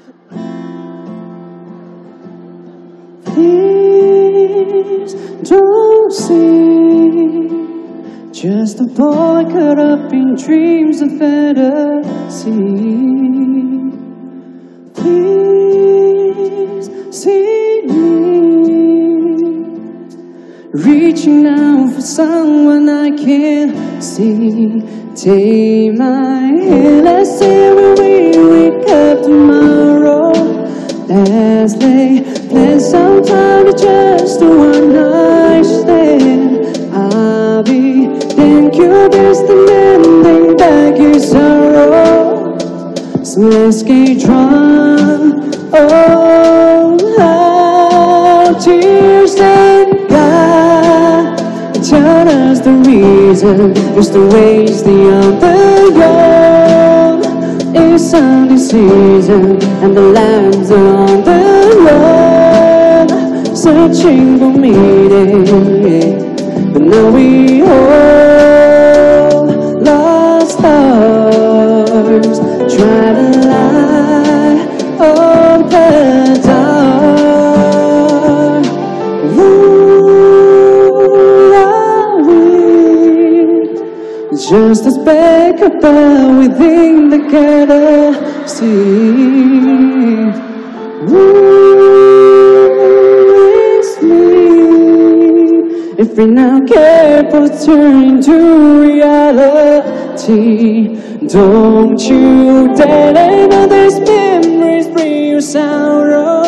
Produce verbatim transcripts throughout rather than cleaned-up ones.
Please don't see just a boy caught up in dreams of fantasy. Please see me reaching out for someone I can't see. Take my hand, let's say when we wake up tomorrow. Let's lay, plan some time to just do one night stand. I'll be then curious demanding back your sorrow. So let's get drunk. Oh, how tears and God tell us the reason is to waste the underground. It's sunny season and the lambs are on the run, searching for meaning. But now we all lost stars, try to light up the dark. Ooh, are we just a speck above within the galaxy? Ooh, it's me. If we're not careful, turn into reality. Don't you dare let others' memories bring you sorrow.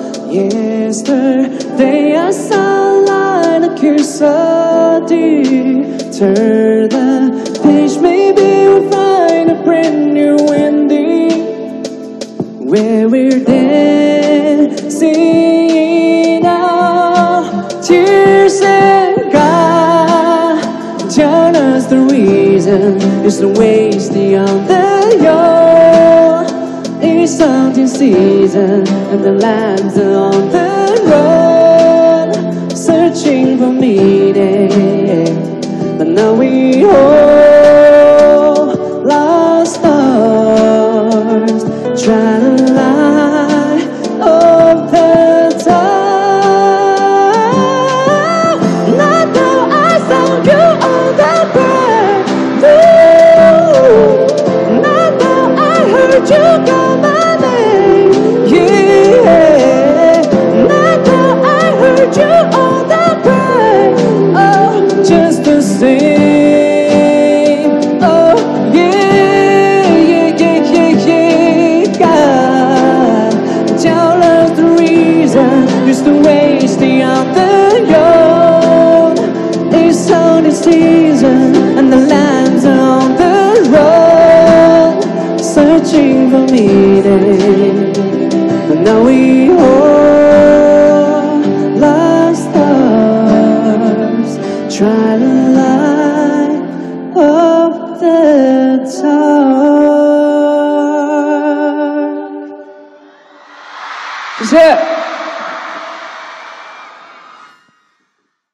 Yesterday I saw a light, a kiss of deep. Turn the page, maybe we'll find a brand new ending, where we're dancing out tears and God tell us the reason is to waste the underground. It's hunting season and the lambs are on the run, searching for meaning. But now we all lost stars, try to light up the dark. Not though I saw you on the ground. Not though I heard you call my name. Yeah. Not though I heard you on the ground. Oh, just the same. Oh, yeah, yeah, yeah, yeah, yeah. God, tell us the reason is to waste the underground. It's only season and the lambs are on the run, searching for meaning. But now we all lost stars, try to light up the dark. That's it.